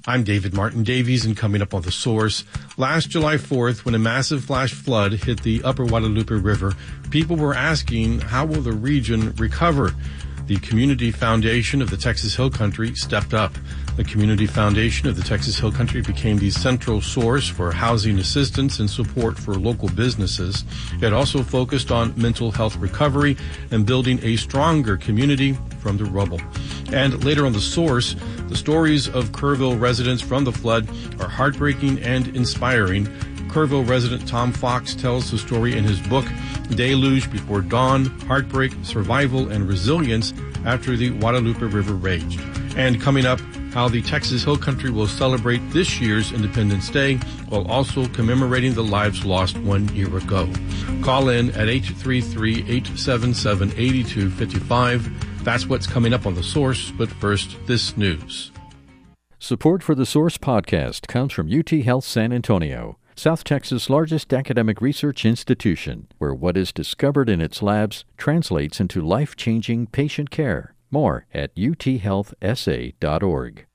I'm David Martin Davies, and coming up on The Source, last July 4th, when a massive flash flood hit the upper Guadalupe River, people were asking, how will the region recover? The Community Foundation of the Texas Hill Country stepped up. The Community Foundation of the Texas Hill Country became the central source for housing assistance and support for local businesses. It also focused on mental health recovery and building a stronger community from the rubble. And later on The Source, the stories of Kerrville residents from the flood are heartbreaking and inspiring. Kerrville resident Tom Fox tells the story in his book, Deluge Before Dawn, Heartbreak, Survival, and Resilience After the Guadalupe River Raged. And coming up, how the Texas Hill Country will celebrate this year's Independence Day while also commemorating the lives lost 1 year ago. Call in at 833-877-8255. That's what's coming up on The Source, but first, this news. Support for The Source podcast comes from UT Health San Antonio, South Texas' largest academic research institution, where what is discovered in its labs translates into life-changing patient care. More at uthealthsa.org.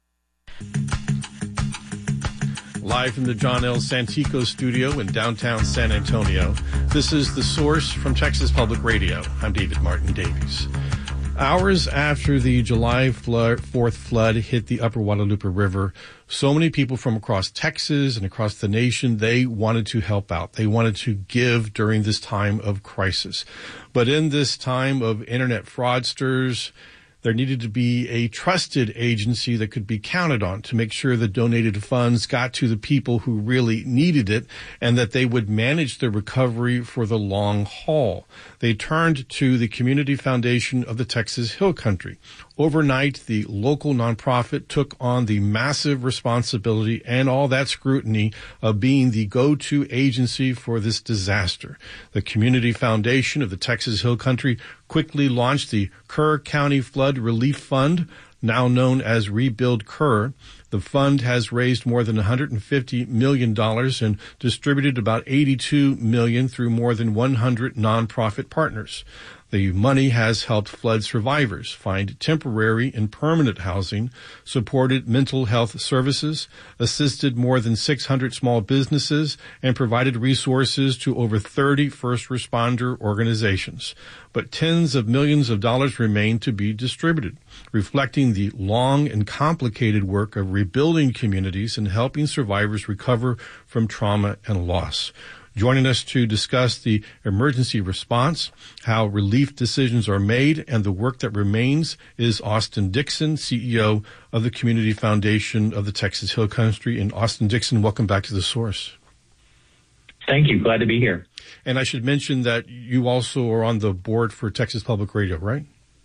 Live from the John L. Santico studio in downtown San Antonio, this is The Source from Texas Public Radio. I'm David Martin Davies. Hours after the July 4th flood hit the upper Guadalupe River, so many people from across Texas and across the nation, they wanted to help out. They wanted to give during this time of crisis. But in this time of internet fraudsters, there needed to be a trusted agency that could be counted on to make sure the donated funds got to the people who really needed it and that they would manage the recovery for the long haul. They turned to the Community Foundation of the Texas Hill Country. Overnight, the local nonprofit took on the massive responsibility and all that scrutiny of being the go-to agency for this disaster. The Community Foundation of the Texas Hill Country quickly launched the Kerr County Flood Relief Fund, now known as Rebuild Kerr. The fund has raised more than $150 million and distributed about $82 million through more than 100 nonprofit partners. The money has helped flood survivors find temporary and permanent housing, supported mental health services, assisted more than 600 small businesses, and provided resources to over 30 first responder organizations. But tens of millions of dollars remain to be distributed, reflecting the long and complicated work of rebuilding communities and helping survivors recover from trauma and loss. Joining us to discuss the emergency response, how relief decisions are made, and the work that remains is Austin Dixon, CEO of the Community Foundation of the Texas Hill Country. And Austin Dixon, welcome back to The Source. Thank you. Glad to be here. And I should mention that you also are on the board for Texas Public Radio, right?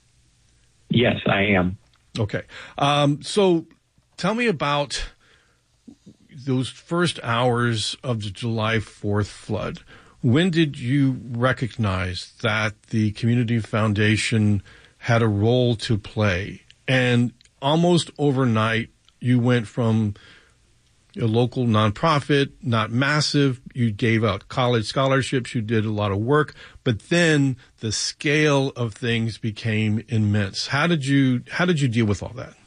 Yes, I am. Okay. So tell me about those first hours of the July 4th flood. When did you recognize that the Community Foundation had a role to play? And almost overnight, you went from a local nonprofit, not massive, you gave out college scholarships, you did a lot of work, but then the scale of things became immense. How did you deal with all that?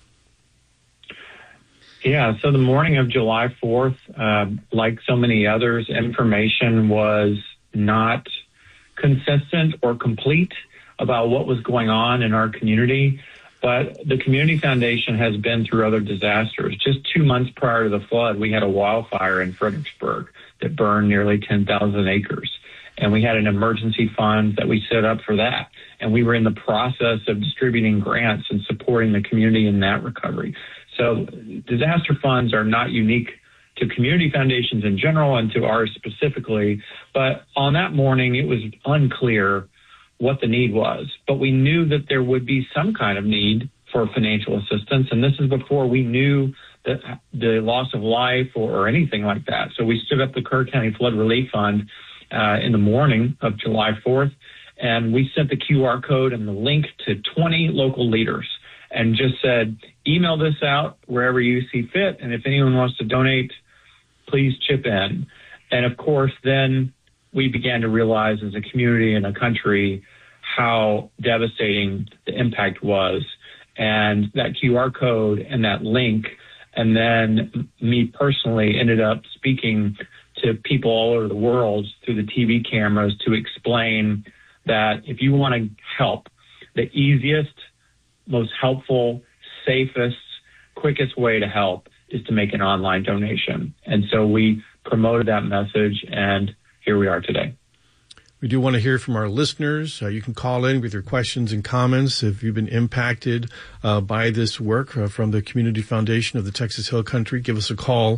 Yeah, so the morning of July 4th, like so many others, information was not consistent or complete about what was going on in our community. But the Community Foundation has been through other disasters. Just 2 months prior to the flood, we had a wildfire in Fredericksburg that burned nearly 10,000 acres. And we had an emergency fund that we set up for that. And we were in the process of distributing grants and supporting the community in that recovery. So disaster funds are not unique to community foundations in general and to ours specifically. But on that morning, it was unclear what the need was. But we knew that there would be some kind of need for financial assistance. And this is before we knew that the loss of life or anything like that. So we stood up the Kerr County Flood Relief Fund in the morning of July 4th. And we sent the QR code and the link to 20 local leaders and just said, email this out wherever you see fit. And if anyone wants to donate, please chip in. And of course, then we began to realize as a community and a country how devastating the impact was. And that QR code and that link And then me personally ended up speaking to people all over the world through the TV cameras to explain that if you want to help, the easiest, most helpful, safest, quickest way to help is to make an online donation. And so we promoted that message, and here we are today. We do want to hear from our listeners. You can call in with your questions and comments if you've been impacted by this work from the Community Foundation of the Texas Hill Country. Give us a call,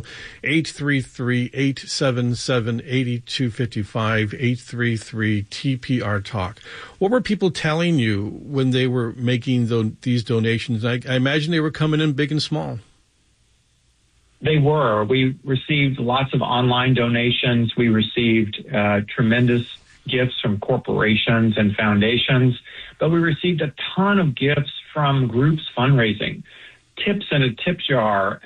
833-877-8255, 833-TPR-TALK. What were people telling you when they were making these donations? I imagine they were coming in big and small. They were. We received lots of online donations. We received tremendous gifts from corporations and foundations, but we received a ton of gifts from groups fundraising, tips in a tip jar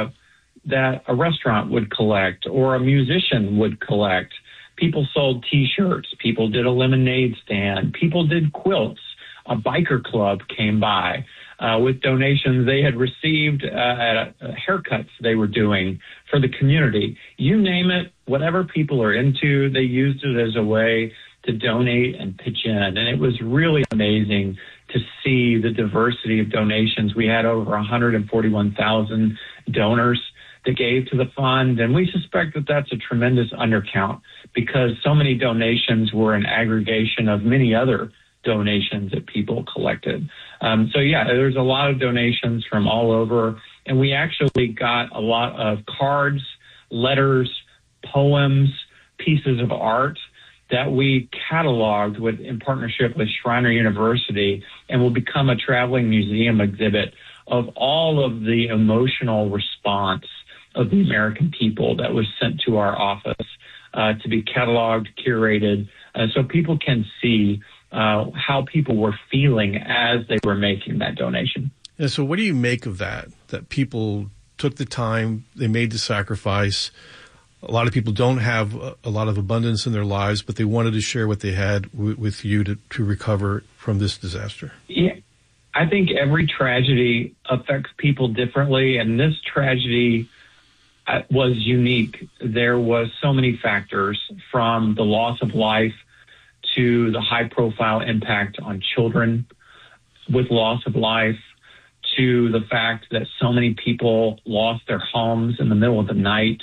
that a restaurant would collect or a musician would collect. People sold T-shirts. People did a lemonade stand. People did quilts. A biker club came by with donations they had received at haircuts they were doing for the community. You name it, whatever people are into, they used it as a way to donate and pitch in. And it was really amazing to see the diversity of donations. We had over 141,000 donors that gave to the fund, and we suspect that that's a tremendous undercount because so many donations were an aggregation of many other donations that people collected. There's a lot of donations from all over, and we actually got a lot of cards, letters, poems, pieces of art that we cataloged in partnership with Schreiner University, and will become a traveling museum exhibit of all of the emotional response of the American people that was sent to our office to be cataloged, curated, so people can see how people were feeling as they were making that donation. Yeah, so what do you make of that people took the time, they made the sacrifice? A lot of people don't have a lot of abundance in their lives, but they wanted to share what they had with you to recover from this disaster. Yeah, I think every tragedy affects people differently, and this tragedy was unique. There was so many factors, from the loss of life to the high-profile impact on children with loss of life, to the fact that so many people lost their homes in the middle of the night,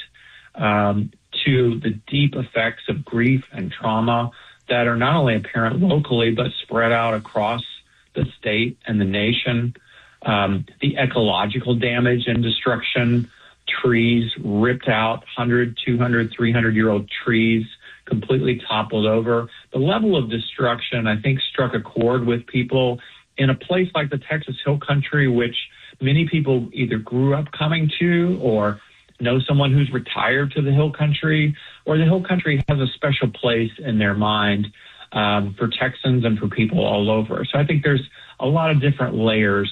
to the deep effects of grief and trauma that are not only apparent locally, but spread out across the state and the nation, the ecological damage and destruction, trees ripped out, 100, 200, 300-year-old trees completely toppled over. The level of destruction, I think, struck a chord with people in a place like the Texas Hill Country, which many people either grew up coming to or know someone who's retired to the Hill Country, or the Hill Country has a special place in their mind for Texans and for people all over. So I think there's a lot of different layers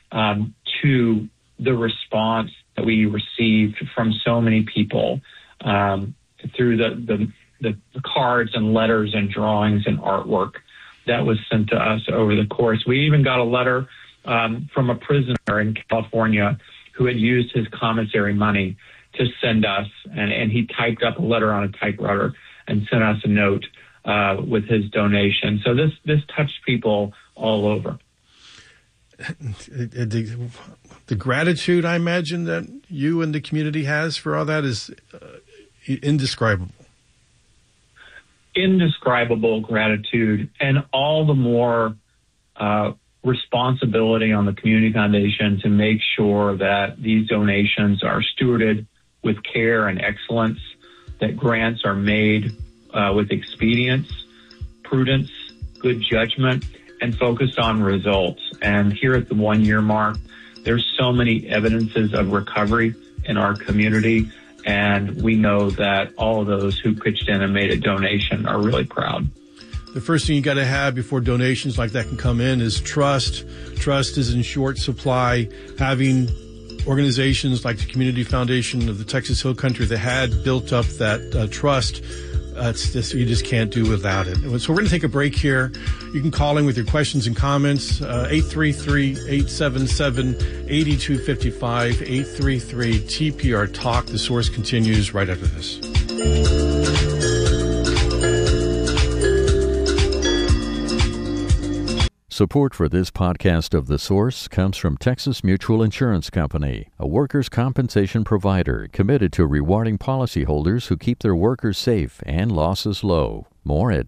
to the response that we received from so many people through the cards and letters and drawings and artwork that was sent to us over the course. We even got a letter from a prisoner in California who had used his commissary money to send us, and he typed up a letter on a typewriter and sent us a note with his donation. So this touched people all over. The gratitude, I imagine, that you and the community has for all that is indescribable. Indescribable gratitude, and all the more responsibility on the Community Foundation to make sure that these donations are stewarded with care and excellence, that grants are made with expedience, prudence, good judgment, and focused on results. And here at the 1 year mark, there's so many evidences of recovery in our community, and we know that all of those who pitched in and made a donation are really proud. The first thing you got to have before donations like that can come in is trust. Trust is in short supply. Having organizations like the Community Foundation of the Texas Hill Country that had built up that trust It's just, you just can't do without it. So we're going to take a break here. You can call in with your questions and comments, 833-877-8255, 833-TPR-TALK. The Source continues right after this. Support for this podcast of The Source comes from Texas Mutual Insurance Company, a workers' compensation provider committed to rewarding policyholders who keep their workers safe and losses low. More at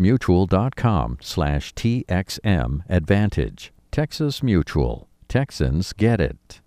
texasmutual.com/TXM Advantage. Texas Mutual. Texans get it.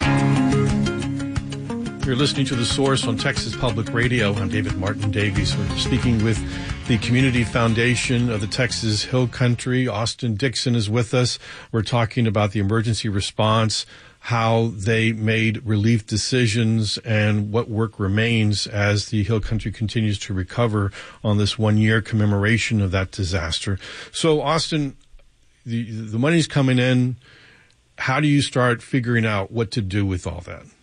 You're listening to The Source on Texas Public Radio. I'm David Martin Davies. We're speaking with the Community Foundation of the Texas Hill Country. Austin Dixon is with us. We're talking about the emergency response, how they made relief decisions, and what work remains as the Hill Country continues to recover on this one-year commemoration of that disaster. So, Austin, the money's coming in. How do you start figuring out what to do with all that?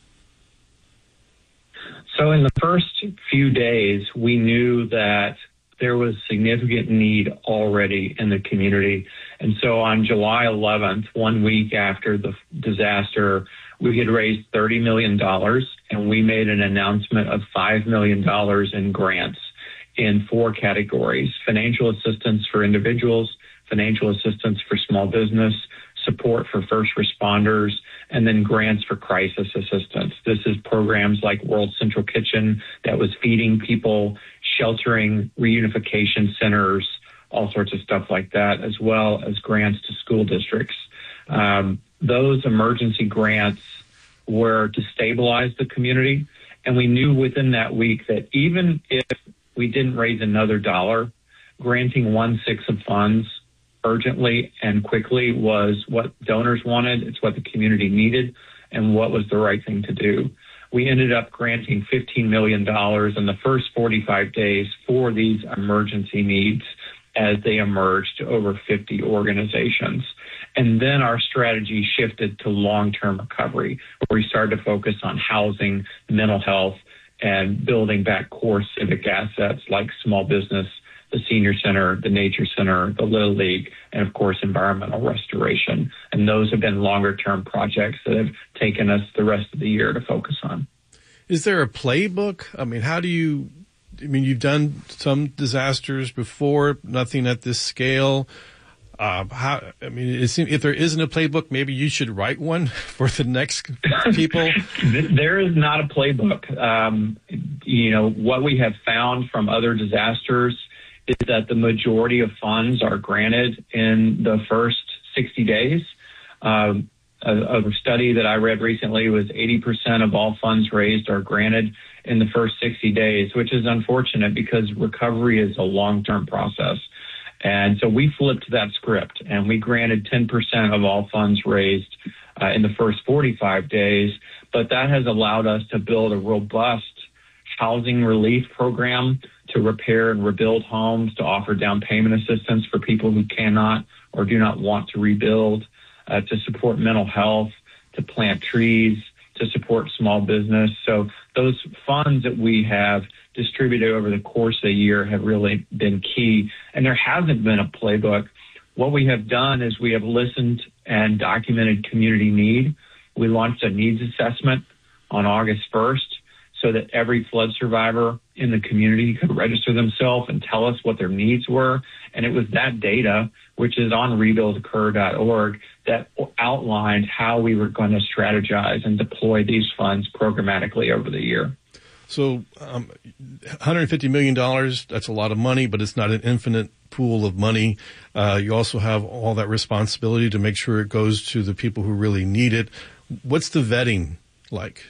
So in the first few days, we knew that there was significant need already in the community. And so on July 11th, 1 week after the disaster, we had raised $30 million, and we made an announcement of $5 million in grants in 4 categories: financial assistance for individuals, financial assistance for small business, support for first responders, and then grants for crisis assistance. This is programs like World Central Kitchen that was feeding people, sheltering, reunification centers, all sorts of stuff like that, as well as grants to school districts. Those emergency grants were to stabilize the community, and we knew within that week that even if we didn't raise another dollar, granting 1/6 of funds urgently and quickly was what donors wanted. It's what the community needed and what was the right thing to do. We ended up granting $15 million in the first 45 days for these emergency needs as they emerged to over 50 organizations. And then our strategy shifted to long-term recovery, where we started to focus on housing, mental health, and building back core civic assets like small business, the senior center, the nature center, the Little League, and of course, environmental restoration. And those have been longer term projects that have taken us the rest of the year to focus on. Is there a playbook? I mean, you've done some disasters before, nothing at this scale. If there isn't a playbook, maybe you should write one for the next people. There is not a playbook. What we have found from other disasters is that the majority of funds are granted in the first 60 days. A study that I read recently was 80% of all funds raised are granted in the first 60 days, which is unfortunate because recovery is a long-term process. And so we flipped that script and we granted 10% of all funds raised in the first 45 days. But that has allowed us to build a robust housing relief program to repair and rebuild homes, to offer down payment assistance for people who cannot or do not want to rebuild, to support mental health, to plant trees, to support small business. So those funds that we have distributed over the course of the year have really been key. And there hasn't been a playbook. What we have done is we have listened and documented community need. We launched a needs assessment on August 1st so that every flood survivor in the community could register themselves and tell us what their needs were. And it was that data, which is on rebuildoccur.org, that outlined how we were going to strategize and deploy these funds programmatically over the year. So $150 million, that's a lot of money, but it's not an infinite pool of money. You also have all that responsibility to make sure it goes to the people who really need it. What's the vetting like?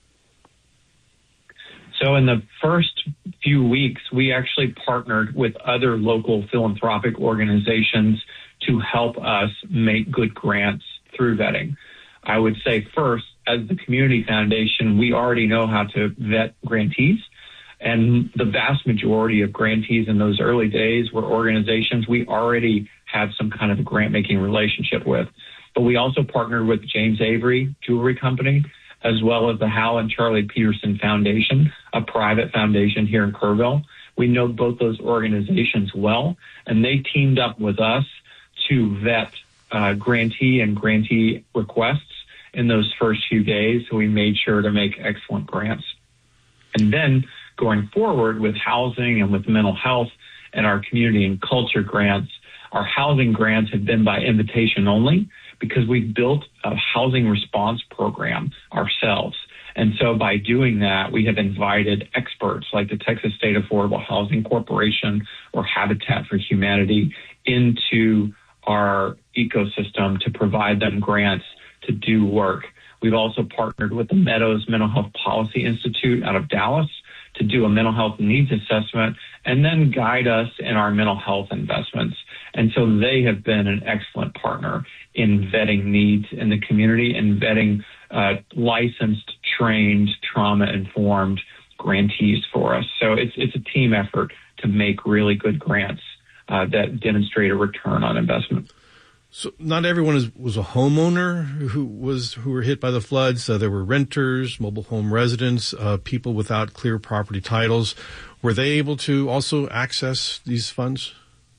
So in the first few weeks, we actually partnered with other local philanthropic organizations to help us make good grants through vetting. I would say first, as the Community Foundation, we already know how to vet grantees. And the vast majority of grantees in those early days were organizations we already have some kind of a grant-making relationship with. But we also partnered with James Avery Jewelry Company, as well as the Hal and Charlie Peterson Foundation, a private foundation here in Kerrville. We know both those organizations well, and they teamed up with us to vet grantee and grantee requests in those first few days. So we made sure to make excellent grants. And then going forward with housing and with mental health and our community and culture grants, our housing grants have been by invitation only because we've built a housing response program ourselves. And so by doing that, we have invited experts like the Texas State Affordable Housing Corporation or Habitat for Humanity into our ecosystem to provide them grants to do work. We've also partnered with the Meadows Mental Health Policy Institute out of Dallas to do a mental health needs assessment and then guide us in our mental health investments. And so they have been an excellent partner in vetting needs in the community and vetting licensed, trained, trauma-informed grantees for us. So it's a team effort to make really good grants that demonstrate a return on investment. So not everyone was a homeowner who were hit by the floods. There were renters, mobile home residents, people without clear property titles. Were they able to also access these funds?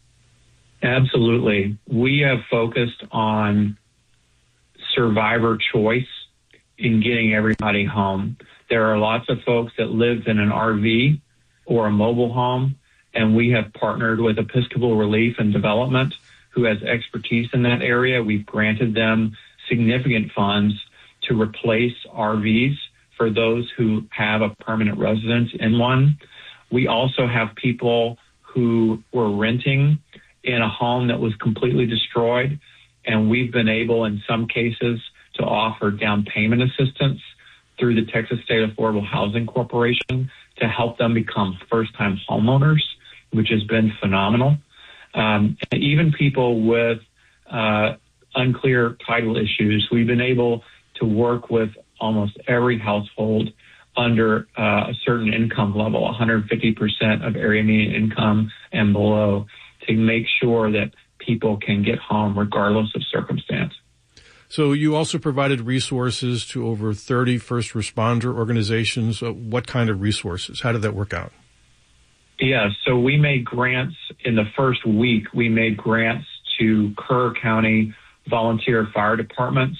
Absolutely. We have focused on survivor choice in getting everybody home. There are lots of folks that live in an RV or a mobile home, and we have partnered with Episcopal Relief and Development, who has expertise in that area. We've granted them significant funds to replace RVs for those who have a permanent residence in one. We also have people who were renting in a home that was completely destroyed, and we've been able, in some cases, to offer down payment assistance through the Texas State Affordable Housing Corporation to help them become first-time homeowners, which has been phenomenal. And even people with unclear title issues, we've been able to work with almost every household under a certain income level, 150% of area median income and below, to make sure that people can get home regardless of circumstance. So you also provided resources to over 30 first responder organizations. What kind of resources? How did that work out? Yeah, so we made grants in the first week. We made grants to Kerr County volunteer fire departments,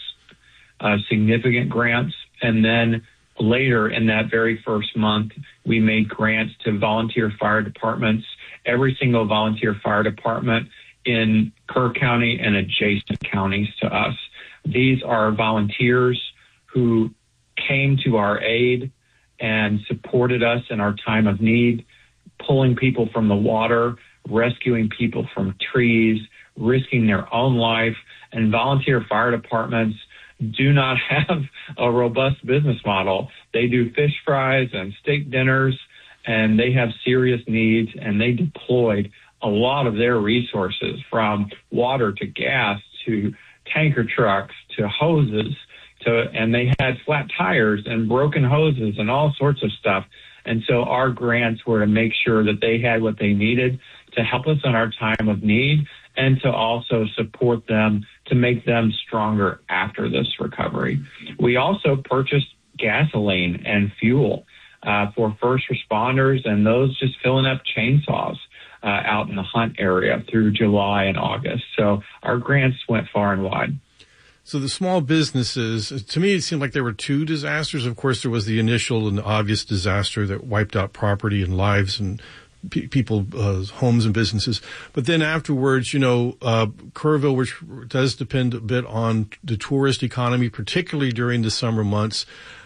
significant grants. And then later in that very first month, we made grants to volunteer fire departments, every single volunteer fire department in Kerr County and adjacent counties to us. These are volunteers who came to our aid and supported us in our time of need, pulling people from the water, rescuing people from trees, risking their own life. And volunteer fire departments do not have a robust business model. They do fish fries and steak dinners, and they have serious needs, and they deployed a lot of their resources from water to gas to tanker trucks to hoses and they had flat tires and broken hoses and all sorts of stuff. And so our grants were to make sure that they had what they needed to help us in our time of need and to also support them to make them stronger after this recovery. We also purchased gasoline and fuel for first responders and those just filling up chainsaws out in the Hunt area through July and August. So our grants went far and wide. So the small businesses, to me, it seemed like there were two disasters. Of course, there was the initial and obvious disaster that wiped out property and lives and people, homes and businesses. But then afterwards, Kerrville, which does depend a bit on the tourist economy, particularly during the summer months.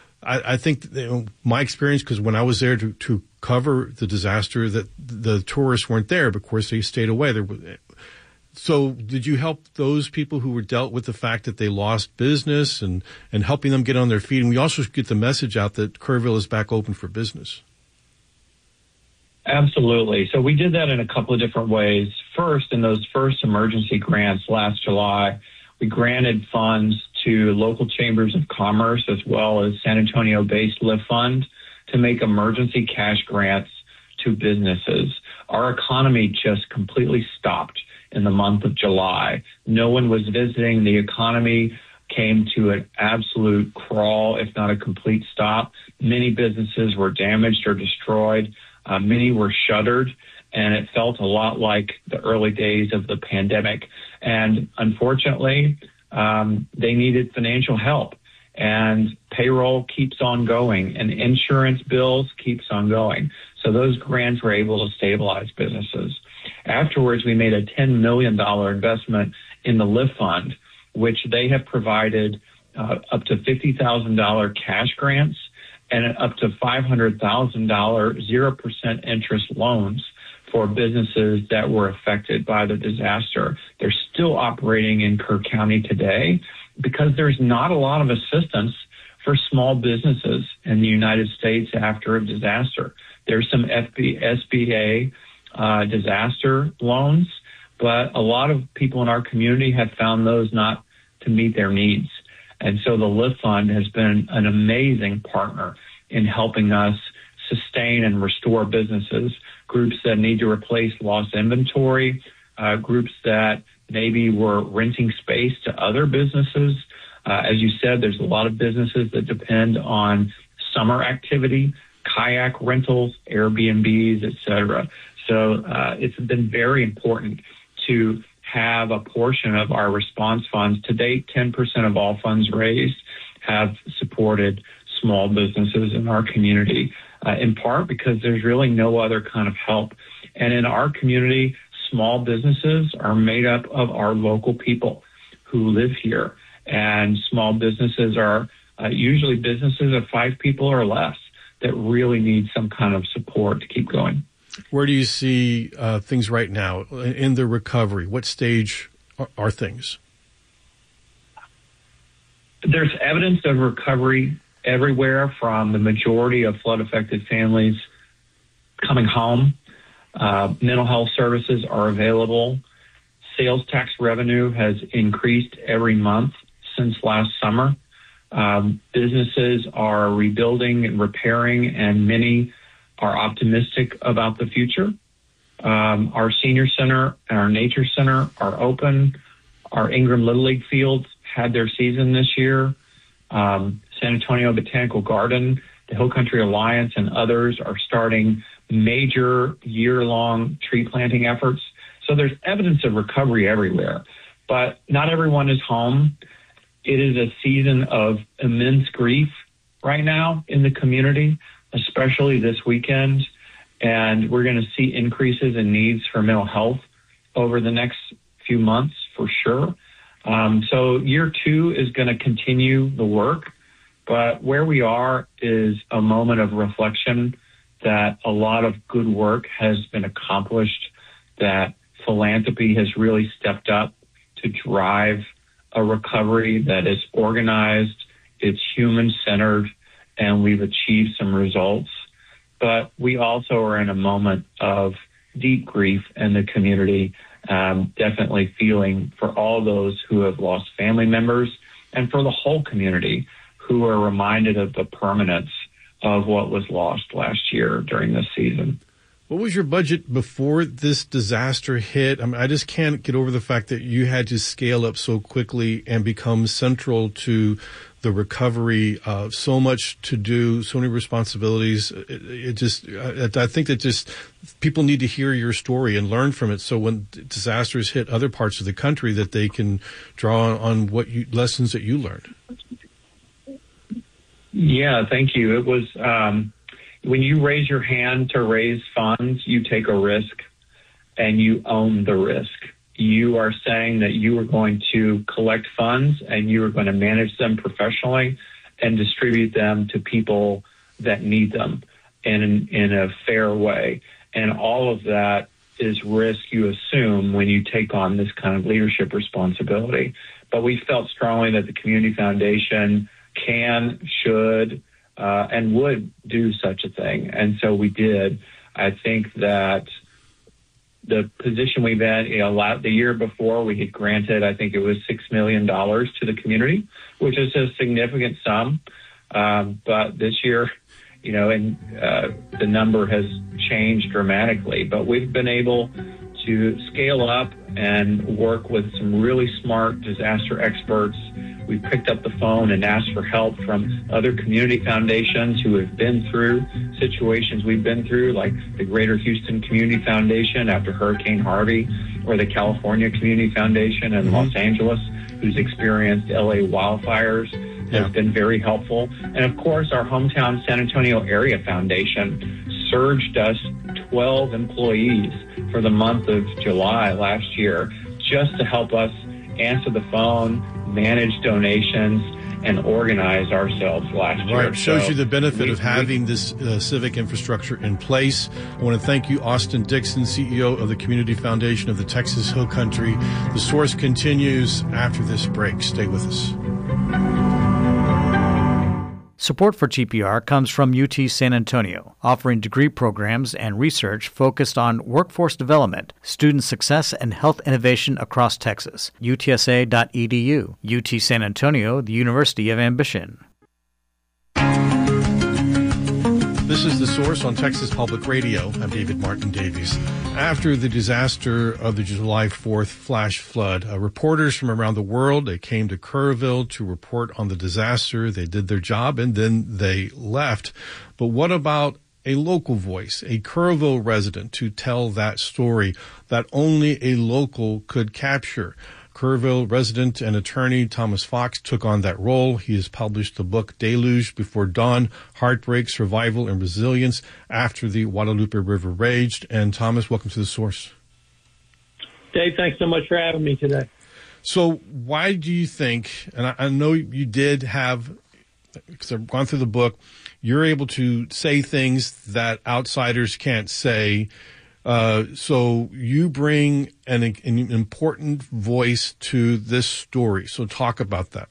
I think my experience, because when I was there to cover the disaster, that the tourists weren't there. But of course, they stayed away. So did you help those people who were dealt with the fact that they lost business and helping them get on their feet? And we also get the message out that Kerrville is back open for business. Absolutely. So we did that in a couple of different ways. First, in those first emergency grants last July, we granted funds to local chambers of commerce as well as San Antonio-based Live Fund to make emergency cash grants to businesses. Our economy just completely stopped in the month of July. No one was visiting. The economy came to an absolute crawl, if not a complete stop. Many businesses were damaged or destroyed. Many were shuttered, and it felt a lot like the early days of the pandemic. And unfortunately, they needed financial help. And payroll keeps on going, and insurance bills keeps on going. So those grants were able to stabilize businesses. Afterwards, we made a $10 million investment in the LIFT Fund, which they have provided up to $50,000 cash grants and up to $500,000 0% interest loans for businesses that were affected by the disaster. They're still operating in Kerr County today because there's not a lot of assistance for small businesses in the United States after a disaster. There's some SBA disaster loans, but a lot of people in our community have found those not to meet their needs. And so the LIFT Fund has been an amazing partner in helping us sustain and restore businesses, groups that need to replace lost inventory, groups that maybe were renting space to other businesses. As you said, there's a lot of businesses that depend on summer activity, kayak rentals, Airbnbs, et cetera. So it's been very important to have a portion of our response funds. To date, 10% of all funds raised have supported small businesses in our community, in part because there's really no other kind of help. And in our community, small businesses are made up of our local people who live here. And small businesses are usually businesses of 5 people or less that really need some kind of support to keep going. Where do you see things right now in the recovery? What stage are things? There's evidence of recovery everywhere, from the majority of flood-affected families coming home. Mental health services are available. Sales tax revenue has increased every month since last summer. Businesses are rebuilding and repairing, and many are optimistic about the future. Our senior center and our nature center are open. Our Ingram Little League fields had their season this year. San Antonio Botanical Garden, the Hill Country Alliance, and others are starting major year-long tree planting efforts. So there's evidence of recovery everywhere, but not everyone is home. It is a season of immense grief right now in the community, especially this weekend, and we're going to see increases in needs for mental health over the next few months for sure. So year 2 is going to continue the work, but where we are is a moment of reflection that a lot of good work has been accomplished, that philanthropy has really stepped up to drive a recovery that is organized, it's human-centered, and we've achieved some results. But we also are in a moment of deep grief in the community, definitely feeling for all those who have lost family members and for the whole community who are reminded of the permanence of what was lost last year during this season. What was your budget before this disaster hit? I mean, I just can't get over the fact that you had to scale up so quickly and become central to the recovery. So much to do, so many responsibilities. I think that just people need to hear your story and learn from it. So when disasters hit other parts of the country, that they can draw on lessons that you learned. Yeah, thank you. It was when you raise your hand to raise funds, you take a risk and you own the risk. You are saying that you are going to collect funds and you are going to manage them professionally and distribute them to people that need them in a fair way. And all of that is risk you assume when you take on this kind of leadership responsibility. But we felt strongly that the Community Foundation can, should, and would do such a thing. And so we did. I think that the position we've been, the year before we had granted, I think it was $6 million to the community, which is a significant sum. But this year, the number has changed dramatically. But we've been able to scale up and work with some really smart disaster experts. We picked up the phone and asked for help from other community foundations who have been through situations we've been through, like the Greater Houston Community Foundation after Hurricane Harvey, or the California Community Foundation in Los Angeles, who's experienced LA wildfires, has been very helpful. And of course, our hometown San Antonio Area Foundation surged us 12 employees for the month of July last year just to help us answer the phone, manage donations, and organize ourselves last year. Right. Shows you the benefit of having this civic infrastructure in place. I want to thank you, Austin Dixon, CEO of the Community Foundation of the Texas Hill Country. The Source continues after this break. Stay with us. Support for TPR comes from UT San Antonio, offering degree programs and research focused on workforce development, student success, and health innovation across Texas. UTSA.edu. UT San Antonio, the University of Ambition. This is The Source on Texas Public Radio. I'm David Martin Davies. After the disaster of the July 4th flash flood, reporters from around the world, they came to Kerrville to report on the disaster. They did their job and then they left. But what about a local voice, a Kerrville resident, to tell that story that only a local could capture? Kerrville resident and attorney Thomas Fox took on that role. He has published the book Deluge Before Dawn, Heartbreak, Survival, and Resilience After the Guadalupe River Raged. And Thomas, welcome to The Source. Dave, thanks so much for having me today. So why do you think, and I know you did have, because I've gone through the book, you're able to say things that outsiders can't say. So you bring an important voice to this story. So talk about that.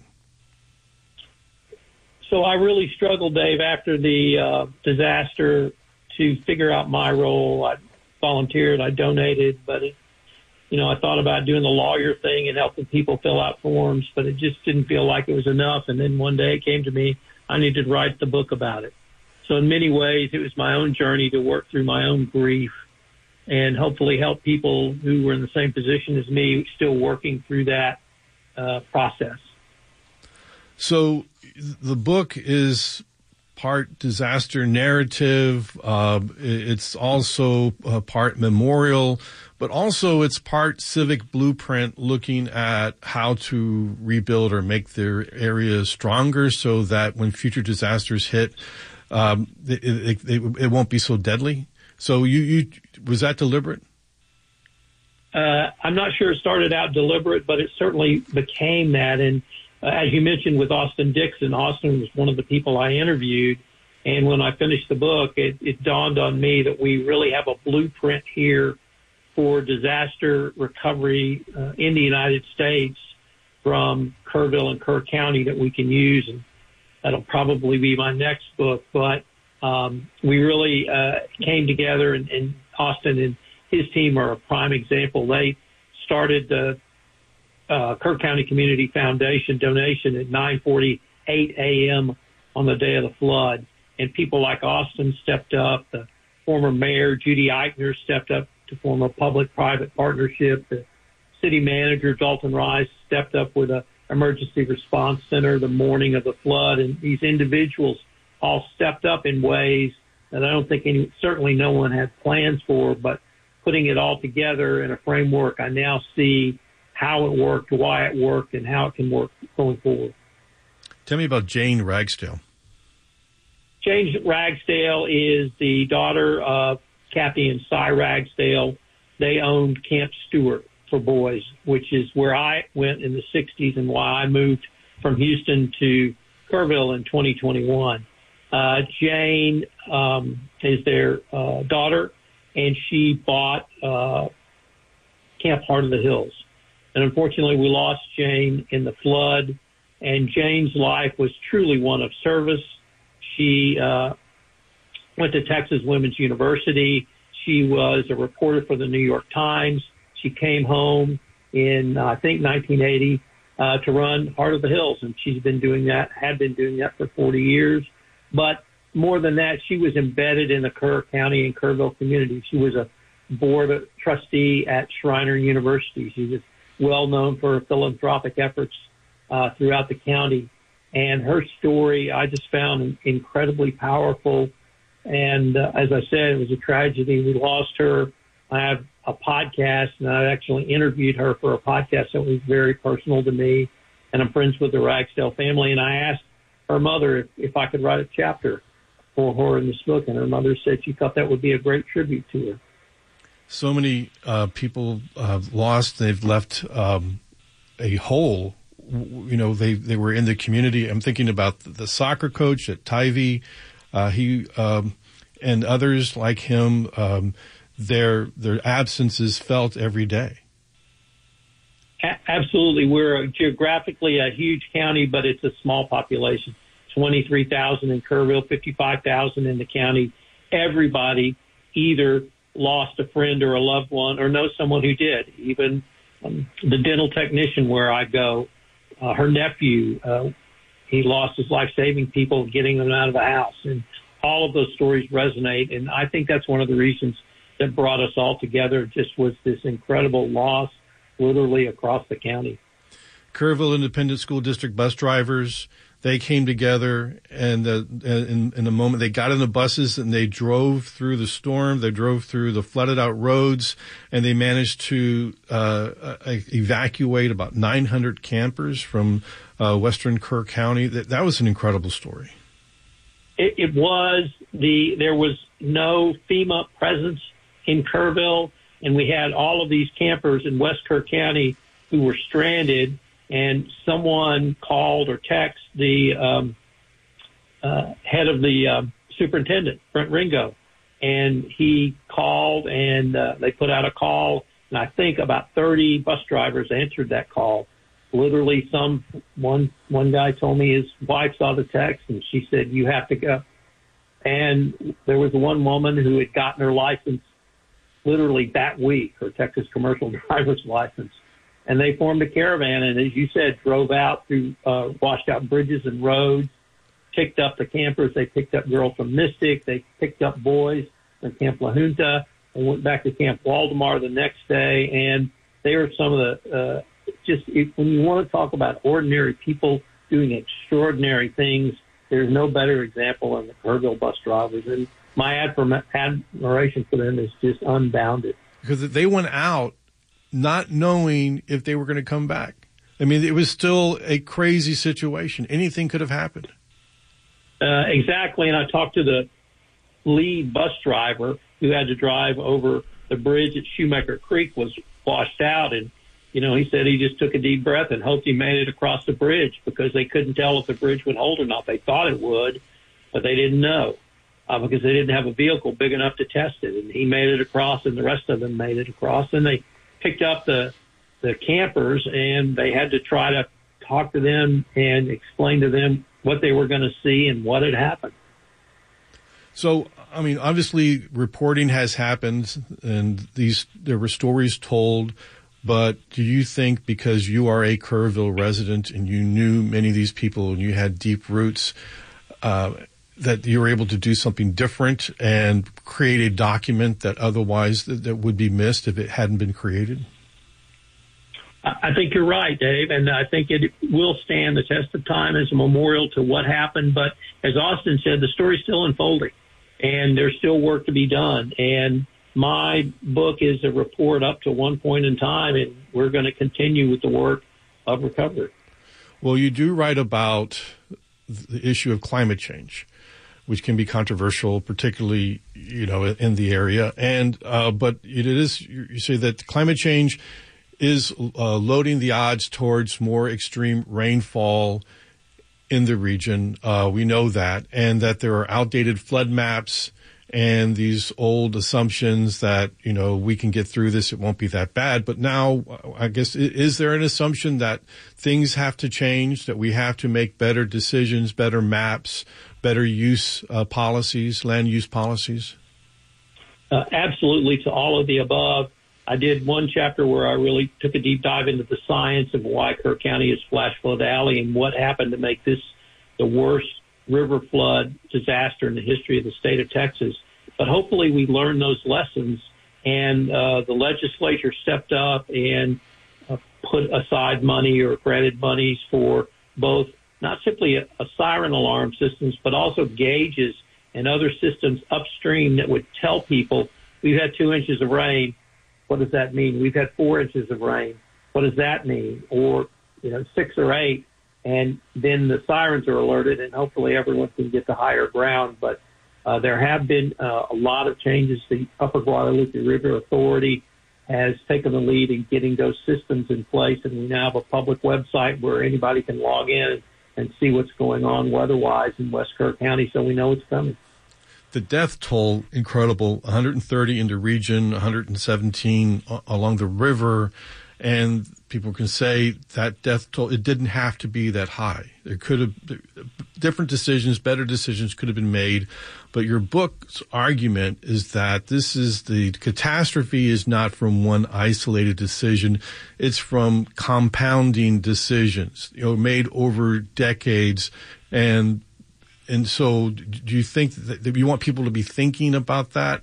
So I really struggled, Dave, after the disaster to figure out my role. I volunteered, I donated, but I thought about doing the lawyer thing and helping people fill out forms, but it just didn't feel like it was enough. And then one day it came to me, I needed to write the book about it. So in many ways, it was my own journey to work through my own grief and hopefully help people who were in the same position as me, still working through that process. So the book is part disaster narrative. It's also part memorial, but also it's part civic blueprint, looking at how to rebuild or make their areas stronger so that when future disasters hit, it won't be so deadly. So you was that deliberate? I'm not sure it started out deliberate, but it certainly became that. And as you mentioned with Austin Dixon, Austin was one of the people I interviewed. And when I finished the book, it dawned on me that we really have a blueprint here for disaster recovery in the United States from Kerrville and Kerr County that we can use. And that'll probably be my next book. But we really came together, and Austin and his team are a prime example. They started the Kerr County Community Foundation donation at 9:48 a.m. on the day of the flood. And people like Austin stepped up. The former mayor, Judy Eichner, stepped up to form a public-private partnership. The city manager, Dalton Rice, stepped up with an emergency response center the morning of the flood. And these individuals all stepped up in ways that I don't think certainly no one had plans for, but putting it all together in a framework, I now see how it worked, why it worked, and how it can work going forward. Tell me about Jane Ragsdale. Jane Ragsdale is the daughter of Kathy and Cy Ragsdale. They owned Camp Stewart for boys, which is where I went in the 60s and why I moved from Houston to Kerrville in 2021. Jane is their daughter, and she bought Camp Heart of the Hills. And unfortunately, we lost Jane in the flood, and Jane's life was truly one of service. She went to Texas Women's University. She was a reporter for the New York Times. She came home in, I think, 1980 to run Heart of the Hills, and she's been doing that, had been doing that for 40 years. But more than that, she was embedded in the Kerr County and Kerrville community. She was a board trustee at Schreiner University. She's well known for philanthropic efforts throughout the county. And her story I just found incredibly powerful. And as I said, it was a tragedy. We lost her. I have a podcast, and I actually interviewed her for a podcast that was very personal to me. And I'm friends with the Ragsdale family. And I asked her mother if I could write a chapter for her in this book. And her mother said she thought that would be a great tribute to her. So many people lost. They've left a hole. You know, they were in the community. I'm thinking about the soccer coach at Tivy. He and others like him. Their absence is felt every day. Absolutely. We're geographically a huge county, but it's a small population. 23,000 in Kerrville, 55,000 in the county. Everybody either lost a friend or a loved one or knows someone who did. Even the dental technician where I go, her nephew, he lost his life saving people, getting them out of the house. And all of those stories resonate. And I think that's one of the reasons that brought us all together, just was this incredible loss literally across the county. Kerrville Independent School District bus drivers, they came together, and in a moment they got in the buses and they drove through the storm. They drove through the flooded out roads, and they managed to evacuate about 900 campers from western Kerr County. That was an incredible story. It was. There was no FEMA presence in Kerrville, and we had all of these campers in West Kerr County who were stranded, and someone called or texted the head of the superintendent, Brent Ringo, and he called, and they put out a call, and I think about 30 bus drivers answered that call. Literally, one guy told me his wife saw the text, and she said, "You have to go." And there was one woman who had gotten her license literally that week, her Texas commercial driver's license. And they formed a caravan, and as you said, drove out through washed out bridges and roads, picked up the campers. They picked up girls from Mystic. They picked up boys from Camp La Junta. They went back to Camp Waldemar the next day, and they were some of the when you want to talk about ordinary people doing extraordinary things, there's no better example than the Kerrville bus drivers. And my admiration for them is just unbounded. Because they went out not knowing if they were going to come back. I mean, it was still a crazy situation. Anything could have happened. Exactly. And I talked to the lead bus driver who had to drive over the bridge at Shoemaker Creek, was washed out. And, you know, he said he just took a deep breath and hoped he made it across the bridge because they couldn't tell if the bridge would hold or not. They thought it would, but they didn't know because they didn't have a vehicle big enough to test it. And he made it across, and the rest of them made it across. And they picked up the campers, and they had to try to talk to them and explain to them what they were going to see and what had happened. So, I mean, obviously reporting has happened, and there were stories told, but do you think because you are a Kerrville resident and you knew many of these people and you had deep roots, that you were able to do something different and create a document that otherwise that would be missed if it hadn't been created? I think you're right, Dave, and I think it will stand the test of time as a memorial to what happened. But as Austin said, the story's still unfolding, and there's still work to be done. And my book is a report up to one point in time, and we're going to continue with the work of recovery. Well, you do write about the issue of climate change, which can be controversial, particularly, you know, in the area. And, but it is, you say that climate change is loading the odds towards more extreme rainfall in the region. We know that, and that there are outdated flood maps and these old assumptions that, you know, we can get through this, it won't be that bad. But now, I guess, is there an assumption that things have to change, that we have to make better decisions, better maps, better use policies, land use policies? Absolutely, to all of the above. I did one chapter where I really took a deep dive into the science of why Kerr County is Flash Flood Alley and what happened to make this the worst river flood disaster in the history of the state of Texas. But hopefully we learn those lessons and the legislature stepped up and put aside money or granted monies for both not simply a siren alarm systems, but also gauges and other systems upstream that would tell people we've had 2 inches of rain. What does that mean? We've had 4 inches of rain. What does that mean? Or, 6 or 8. And then the sirens are alerted, and hopefully everyone can get to higher ground. But there have been a lot of changes. The Upper Guadalupe River Authority has taken the lead in getting those systems in place, and we now have a public website where anybody can log in and see what's going on weather-wise in West Kerr County, so we know it's coming. The death toll, incredible, 130 in the region, 117 along the river, and people can say that death toll, it didn't have to be that high. There could have different decisions, better decisions could have been made, but your book's argument is that the catastrophe is not from one isolated decision, it's from compounding decisions, made over decades. And so do you think that you want people to be thinking about that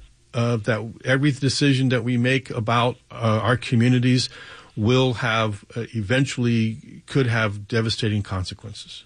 every decision that we make about our communities will have eventually could have devastating consequences?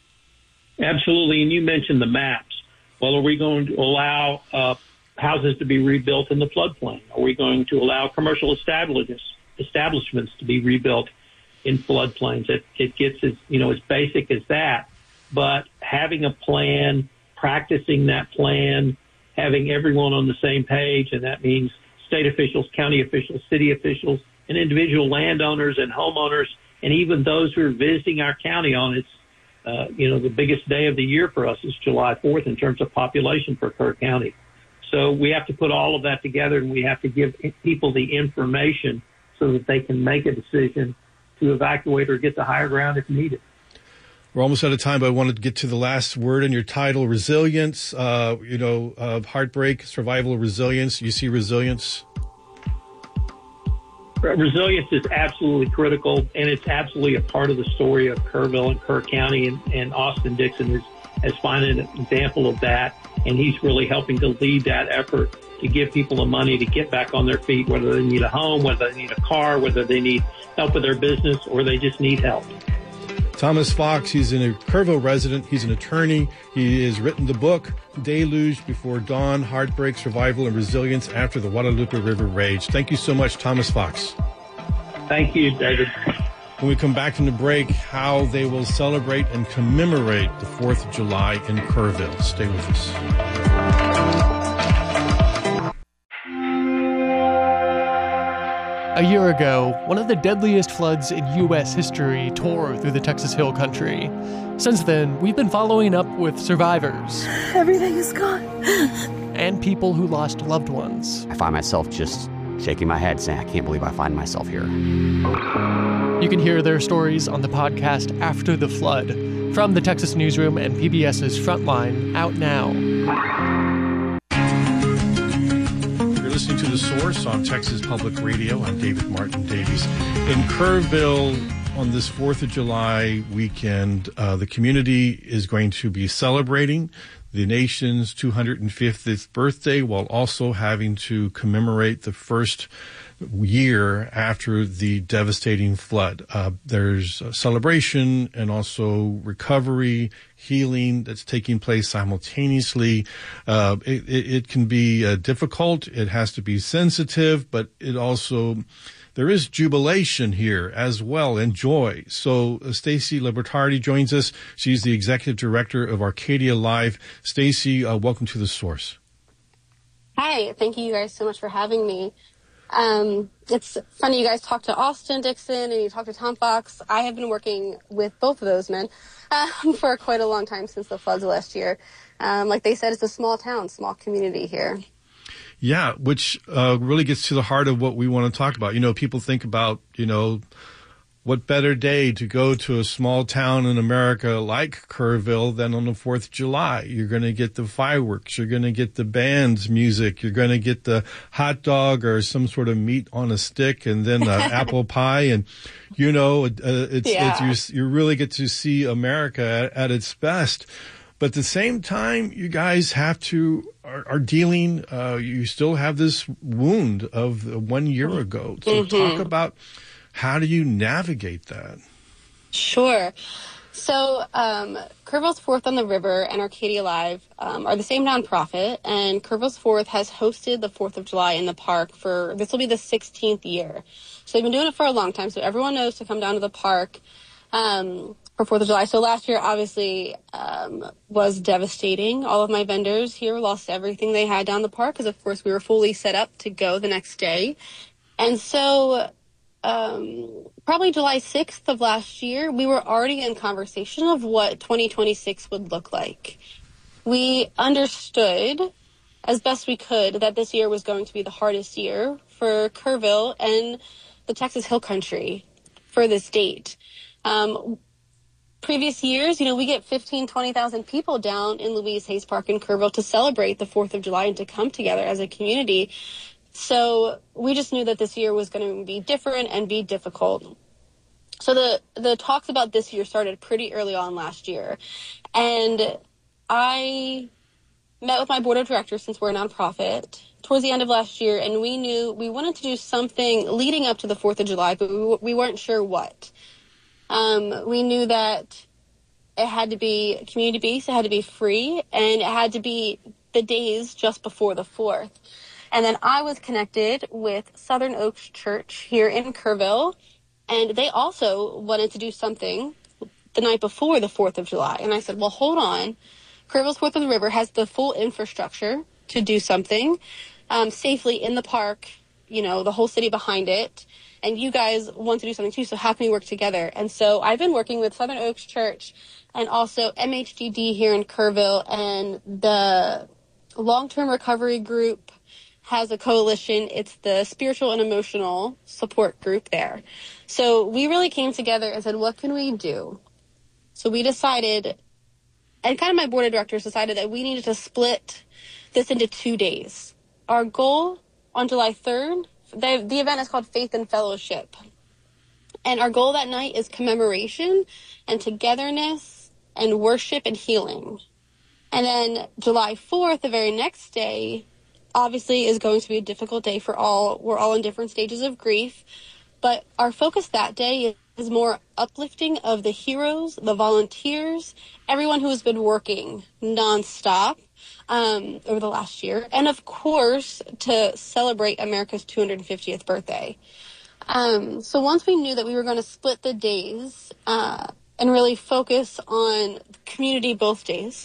Absolutely. And you mentioned the maps. Well, are we going to allow houses to be rebuilt in the floodplain? Are we going to allow commercial establishments to be rebuilt in floodplains? It gets as basic as that. But having a plan, practicing that plan, having everyone on the same page, and that means state officials, county officials, city officials, and individual landowners and homeowners, and even those who are visiting our county on its, the biggest day of the year for us is July 4th in terms of population for Kerr County. So we have to put all of that together, and we have to give people the information so that they can make a decision to evacuate or get to higher ground if needed. We're almost out of time, but I wanted to get to the last word in your title, resilience, heartbreak, survival, resilience. You see resilience? Resilience is absolutely critical, and it's absolutely a part of the story of Kerrville and Kerr County, and Austin Dixon has found an example of that, and he's really helping to lead that effort to give people the money to get back on their feet, whether they need a home, whether they need a car, whether they need help with their business, or they just need help. Thomas Fox, he's a Kerrville resident. He's an attorney. He has written the book, Deluge Before Dawn, Heartbreak, Survival, and Resilience After the Guadalupe River Rage. Thank you so much, Thomas Fox. Thank you, David. When we come back from the break, how they will celebrate and commemorate the 4th of July in Kerrville. Stay with us. A year ago, one of the deadliest floods in U.S. history tore through the Texas Hill Country. Since then, we've been following up with survivors. Everything is gone. And people who lost loved ones. I find myself just shaking my head saying, I can't believe I find myself here. You can hear their stories on the podcast After the Flood from the Texas Newsroom and PBS's Frontline, out now. Listening to The Source on Texas Public Radio. I'm David Martin Davies. In Kerrville on this 4th of July weekend, the community is going to be celebrating the nation's 250th birthday while also having to commemorate the first year after the devastating flood. There's a celebration and also recovery, healing that's taking place simultaneously. It can be difficult. It has to be sensitive, but it also, there is jubilation here as well and joy. So Stacy Libertardi joins us. She's the executive director of Arcadia Live. Stacy, welcome to The Source. Hi, thank you guys so much for having me. It's funny, you guys talked to Austin Dixon and you talked to Tom Fox. I have been working with both of those men for quite a long time, since the floods last year. Like they said, it's a small town, small community here. Yeah, which really gets to the heart of what we want to talk about. People think about, what better day to go to a small town in America like Kerrville than on the 4th of July. You're going to get the fireworks. You're going to get the band's music. You're going to get the hot dog or some sort of meat on a stick, and then apple pie. And, you really get to see America at its best. But at the same time, you guys are dealing, you still have this wound of 1 year ago. So talk about how do you navigate that? Sure. So Kerrville's Fourth on the River and Arcadia Live are the same nonprofit, and Kerrville's Fourth has hosted the 4th of July in the park this will be the 16th year. So they've been doing it for a long time, so everyone knows to come down to the park for 4th of July. So last year, obviously, was devastating. All of my vendors here lost everything they had down the park because, of course, we were fully set up to go the next day. And so probably July 6th of last year, we were already in conversation of what 2026 would look like. We understood as best we could that this year was going to be the hardest year for Kerrville and the Texas Hill Country for this date. Previous years, we get 15,000, 20,000 people down in Louise Hayes Park in Kerrville to celebrate the 4th of July and to come together as a community. So we just knew that this year was going to be different and be difficult. So the talks about this year started pretty early on last year. And I met with my board of directors, since we're a nonprofit, towards the end of last year, and we knew we wanted to do something leading up to the 4th of July, but we weren't sure what. We knew that it had to be community-based, it had to be free, and it had to be the days just before the 4th. And then I was connected with Southern Oaks Church here in Kerrville, and they also wanted to do something the night before the 4th of July. And I said, well, hold on. Kerrville's Fourth of the River has the full infrastructure to do something safely in the park, the whole city behind it. And you guys want to do something too, so how can we work together? And so I've been working with Southern Oaks Church and also MHDD here in Kerrville, and the long-term recovery group has a coalition. It's the spiritual and emotional support group there. So we really came together and said, what can we do? So we decided, and kind of my board of directors decided, that we needed to split this into 2 days. Our goal on July 3rd, the event is called Faith and Fellowship. And our goal that night is commemoration and togetherness and worship and healing. And then July 4th, the very next day, obviously is going to be a difficult day for all. We're all in different stages of grief. But our focus that day is more uplifting of the heroes, the volunteers, everyone who has been working nonstop over the last year. And, of course, to celebrate America's 250th birthday. So once we knew that we were going to split the days and really focus on community both days,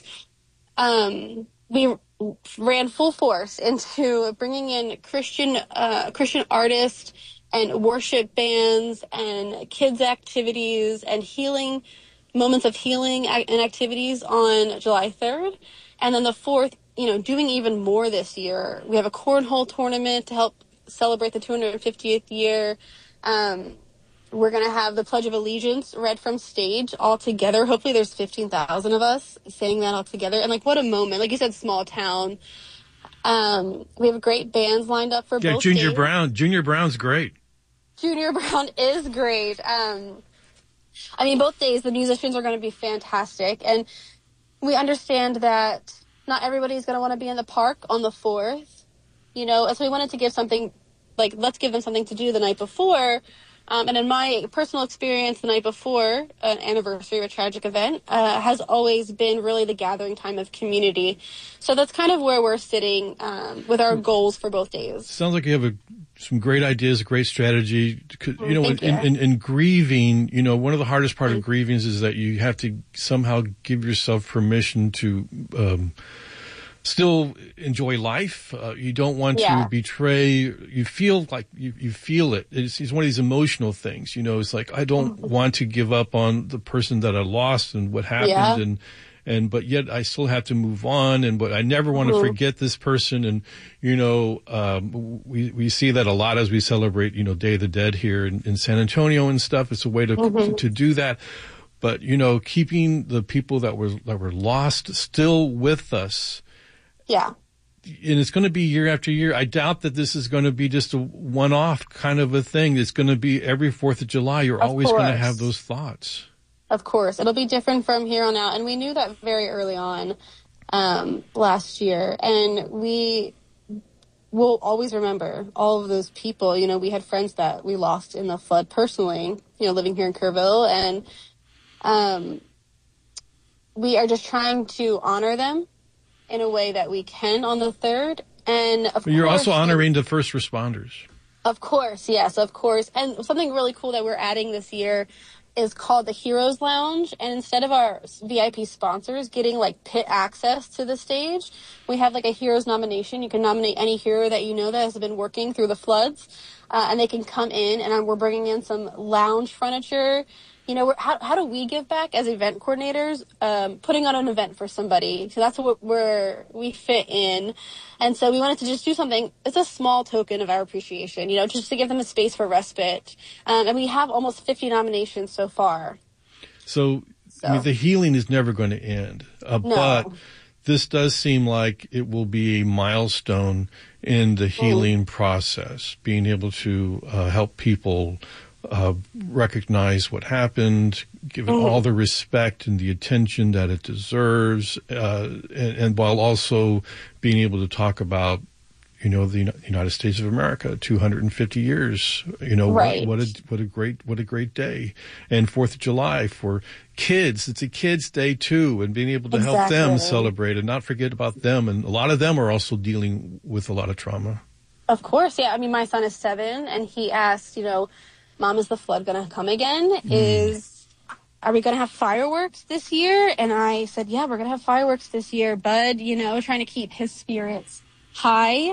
we ran full force into bringing in Christian artists and worship bands and kids activities and moments of healing and activities on July 3rd. And then the 4th, doing even more this year. We have a cornhole tournament to help celebrate the 250th year. We're going to have the Pledge of Allegiance read from stage all together. Hopefully there's 15,000 of us saying that all together. And, what a moment. Like you said, small town. We have great bands lined up for both Junior days. Brown. Junior Brown's great. Junior Brown is great. Both days the musicians are going to be fantastic. And we understand that not everybody's going to want to be in the park on the 4th. So we wanted to give something, let's give them something to do the night before. And in my personal experience, the night before an anniversary of a tragic event has always been really the gathering time of community. So that's kind of where we're sitting with our goals for both days. Sounds like you have some great ideas, a great strategy. In grieving, one of the hardest part of grieving is that you have to somehow give yourself permission to still enjoy life. You don't want to betray. You feel like you feel it. It's one of these emotional things. It's like, I don't want to give up on the person that I lost and what happened, but yet I still have to move on. But I never want to forget this person. And we see that a lot as we celebrate Day of the Dead here in San Antonio and stuff. It's a way to do that. But keeping the people that were lost still with us. Yeah. And it's going to be year after year. I doubt that this is going to be just a one-off kind of a thing. It's going to be every 4th of July. You're always going to have those thoughts. Of course. It'll be different from here on out. And we knew that very early on last year. And we will always remember all of those people. You know, we had friends that we lost in the flood personally, you know, living here in Kerrville. And we are just trying to honor them in a way that we can on the 3rd. And of You're course, also honoring the first responders. Of course, yes, of course. And something really cool that we're adding this year is called the Heroes Lounge. And instead of our VIP sponsors getting like pit access to the stage, we have like a heroes nomination. You can nominate any hero that you know that has been working through the floods, and they can come in. And we're bringing in some lounge furniture. You know, how do we give back as event coordinators? Putting on an event for somebody. So that's where we fit in. And so we wanted to just do something. It's a small token of our appreciation, you know, just to give them a space for respite. And we have almost 50 nominations so far. So I mean, the healing is never going to end. No. But this does seem like it will be a milestone in the healing process, being able to help people recognize what happened, give it all the respect and the attention that it deserves, and while also being able to talk about, you know, the United States of America, 250 years, you know, right. what a great day. And 4th of July for kids, it's a kids' day too, and being able to help them celebrate and not forget about them. And a lot of them are also dealing with a lot of trauma. Of course, yeah. I mean, my son is 7, and he asked, you know, Mom, is the flood going to come again? Are we going to have fireworks this year? And I said, yeah, we're going to have fireworks this year, bud, you know, trying to keep his spirits high.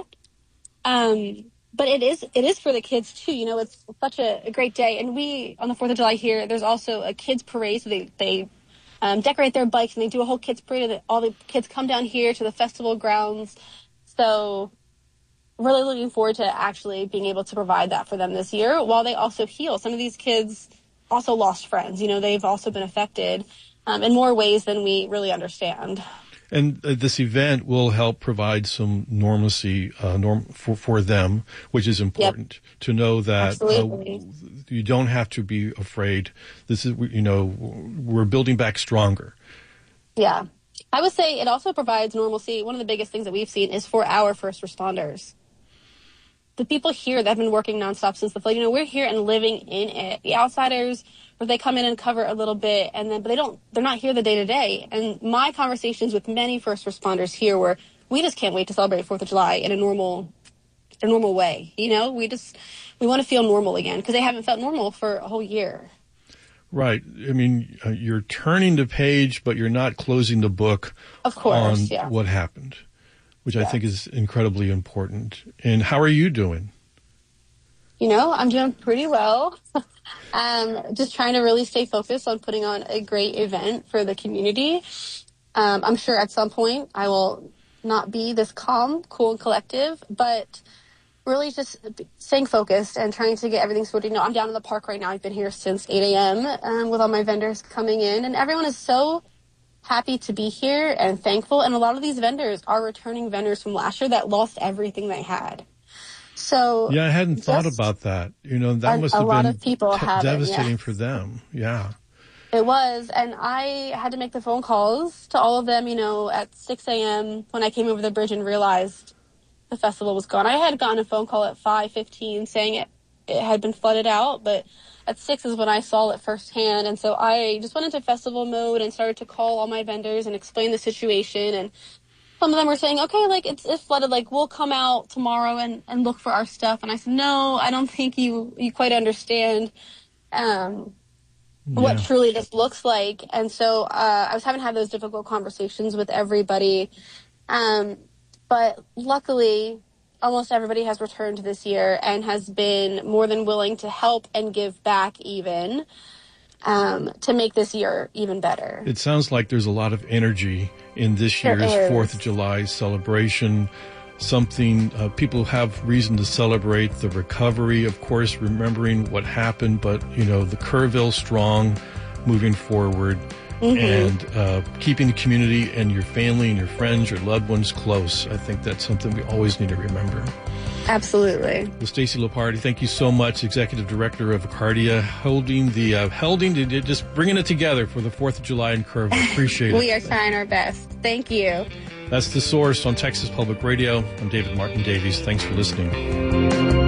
But it is for the kids too. You know, it's such a great day. And we, on the 4th of July here, there's also a kids parade. So they decorate their bikes and they do a whole kids parade. And all the kids come down here to the festival grounds. So really looking forward to actually being able to provide that for them this year while they also heal. Some of these kids also lost friends. You know, they've also been affected in more ways than we really understand. And this event will help provide some normalcy for them, which is important to know that you don't have to be afraid. This is, you know, we're building back stronger. Yeah. I would say it also provides normalcy. One of the biggest things that we've seen is for our first responders. The people here that have been working nonstop since the flood, you know, we're here and living in it. The outsiders, where they come in and cover a little bit, and then, but they're not here the day to day. And my conversations with many first responders here were, we just can't wait to celebrate 4th of July in a normal way. You know, we want to feel normal again because they haven't felt normal for a whole year. Right. I mean, you're turning the page, but you're not closing the book on what happened, which I think is incredibly important. And how are you doing? You know, I'm doing pretty well. Just trying to really stay focused on putting on a great event for the community. I'm sure at some point I will not be this calm, cool, and collective, but really just staying focused and trying to get everything sorted. You know, I'm down in the park right now. I've been here since 8 a.m. With all my vendors coming in, and everyone is so happy to be here and thankful. And a lot of these vendors are returning vendors from last year that lost everything they had. So yeah, I hadn't thought about that. You know, that must have been devastating for them. Yeah. It was, and I had to make the phone calls to all of them, you know, at 6 a.m. when I came over the bridge and realized the festival was gone. I had gotten a phone call at 5:15 saying it had been flooded out, but at 6 is when I saw it firsthand. And so I just went into festival mode and started to call all my vendors and explain the situation. And some of them were saying, okay, like it's flooded, like we'll come out tomorrow and look for our stuff. And I said, no, I don't think you quite understand what truly this looks like. And so I was having to have those difficult conversations with everybody. But luckily, almost everybody has returned this year and has been more than willing to help and give back even to make this year even better. It sounds like there's a lot of energy in this year's 4th of July celebration. Something people have reason to celebrate the recovery, of course, remembering what happened, but, you know, the Kerrville strong moving forward. and keeping the community and your family and your friends, your loved ones close. I think that's something we always need to remember. Absolutely. Well, Stacey Lopardi, thank you so much, Executive Director of Acardia, just bringing it together for the 4th of July in Kerrville. Appreciate it. We are trying our best. Thank you. That's The Source on Texas Public Radio. I'm David Martin Davies. Thanks for listening.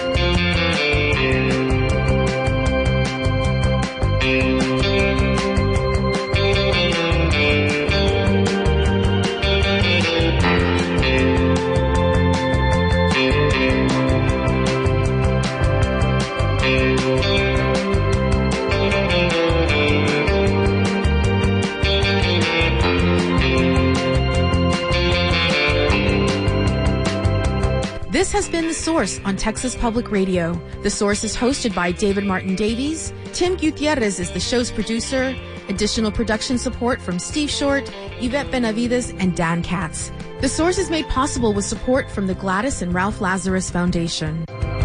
This has been The Source on Texas Public Radio. The Source is hosted by David Martin Davies. Tim Gutierrez is the show's producer. Additional production support from Steve Short, Yvette Benavides, and Dan Katz. The Source is made possible with support from the Gladys and Ralph Lazarus Foundation.